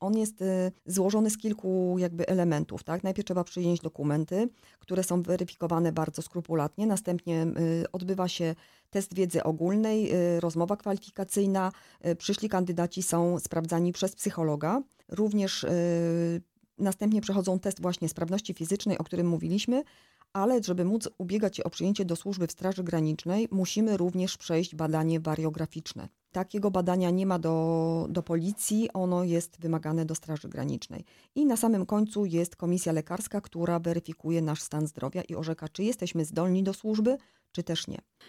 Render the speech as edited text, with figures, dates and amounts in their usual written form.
On jest złożony z kilku jakby elementów, tak? Najpierw trzeba przyjąć dokumenty, które są weryfikowane bardzo skrupulatnie, następnie odbywa się test wiedzy ogólnej, rozmowa kwalifikacyjna, przyszli kandydaci są sprawdzani przez psychologa, również następnie przechodzą test właśnie sprawności fizycznej, o którym mówiliśmy, ale żeby móc ubiegać się o przyjęcie do służby w Straży Granicznej, musimy również przejść badanie wariograficzne. Takiego badania nie ma do policji, ono jest wymagane do Straży Granicznej. I na samym końcu jest komisja lekarska, która weryfikuje nasz stan zdrowia i orzeka, czy jesteśmy zdolni do służby, czy też nie.